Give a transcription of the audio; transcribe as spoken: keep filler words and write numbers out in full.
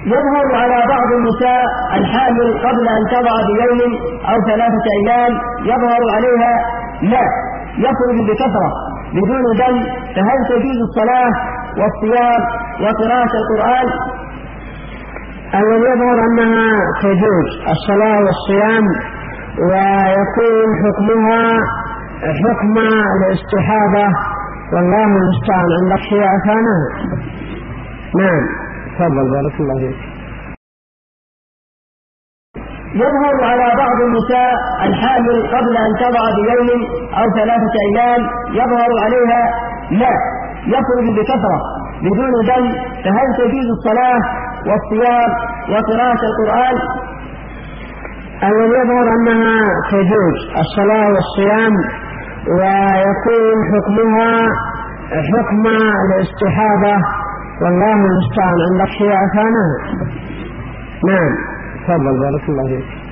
يظهر على بعض النساء الحامل قبل أن تضع بيوم أو ثلاثة أيام يظهر عليها ماء يخرج بكثرة بدون دم، فهل تجوز الصلاة والصيام وقراءة القرآن؟ الذي يظهر أنها تجوز الصلاة والصيام ويكون حكمها حكم الاستحاضة، والله المستعان. عندك شيء ثاني؟ نعم تفضل بارك الله فيك. يظهر على بعض النساء الحامل قبل أن تضع بيوم أو ثلاثة أيام يظهر عليها ماء يخرج بكثرة بدون دم، فهل تجوز الصلاة والصيام وقراءة القرآن؟ الذي يظهر أنها تجوز الصلاة والصيام ويكون حكمها حكم الاستحاضة، والله المستعان. عندك شيء ثاني؟ نعم تفضل بارك الله فيك.